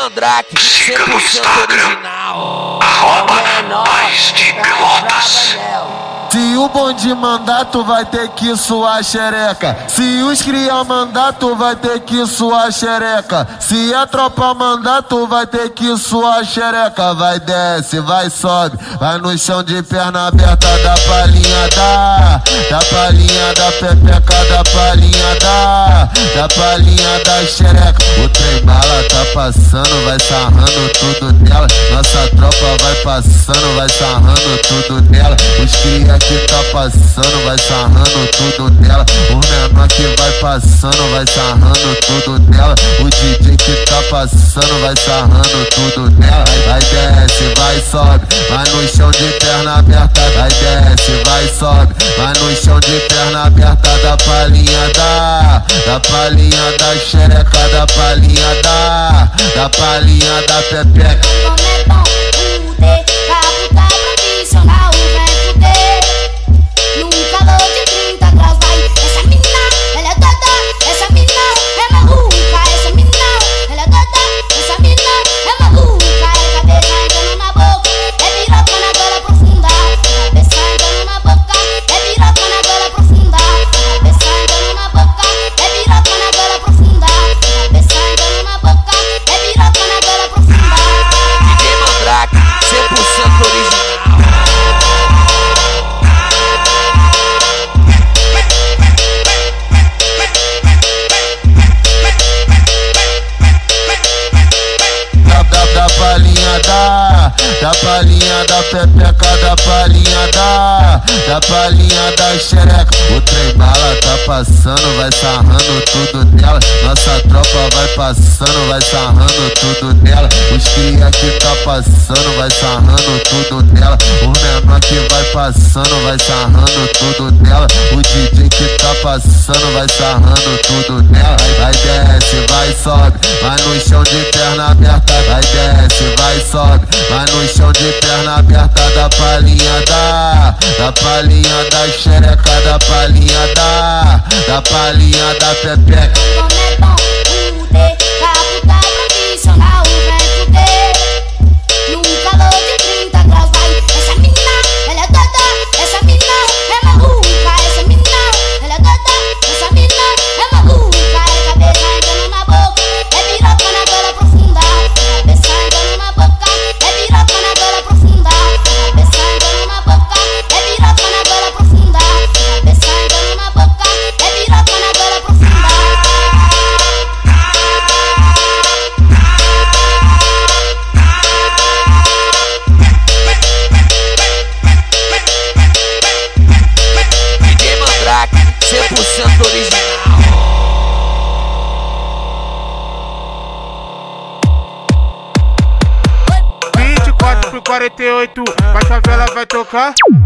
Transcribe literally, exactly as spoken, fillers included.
Mandrake, Siga no Instagram, arroba mais de Pelotas. Se o bonde mandar, tu vai ter que suar xereca. Se os cria mandar, tu vai ter que suar xereca. Se a tropa mandar, tu vai ter que suar xereca. Vai, desce, vai, sobe, vai no chão de perna aberta. Da palhinha da, da palhinha da pepeca, da palhinha da, da palhinha da xereca. O trem bala tá passando, vai sarrando tudo nela. Nossa tropa vai passando, vai sarrando tudo nela. Os cria que tá passando, vai sarrando tudo nela. O menor que vai passando, vai sarrando tudo nela. O D J que tá passando, vai sarrando tudo nela. Vai, desce, vai, sobe, vai no chão de perna aberta. Vai, desce, vai, sobe, vai no chão de perna aberta. Da palhinha da, da palhinha da xereca, da palhinha da, da palhinha da pepeca. Como é bom fuder, cabo tá profissional, vem fuder. No calor de trinta graus vai. Essa mina, ela é doida. Essa mina é maluca. Essa mina, ela é doida. Essa mina é maluca. É cabeça entrando na boca, é piroca na gola profunda. Cabeça entrando na boca, é piroca na gola profunda. Cabeça entrando na boca, é piroca na gola profunda. Cabeça entrando na boca, é piroca na gola profunda. D J Mandrake, cem por cento original. Da palhinha da, da palhinha da pepeca, da palhinha da, da palhinha da xereca. O trem bala tá passando, vai sarrando tudo nela. Nossa tropa vai passando, vai sarrando tudo nela. Os cria que tá passando, vai sarrando tudo nela. O menor que vai passando, vai sarrando tudo nela. O D J que tá passando, vai sarrando tudo nela. Vai, desce, vai, sobe, vai no chão de perna aberta. Vai, desce, vai, sobe, vai no chão de perna aberta. Da palhinha da, da palhinha da xereca, da palhinha da, da palhinha da pepeca. Como é bom fuder, cabo tá profissional, vem fuder. No calor de trinta graus vai. Essa mina, ela é doida. Essa mina é maluca. Essa mina, ela é doida. Essa mina é maluca. É cabeça entrando na boca, é piroca na gola profunda. Cabeça entrando na boca, é piroca na gola profunda. Cabeça entrando na boca, é piroca na gola profunda. Cabeça entrando na boca, é piroca na gola profunda. D J Mandrake, cem por cento original. vinte e quatro por quarenta e oito, vai favela, vai tocar.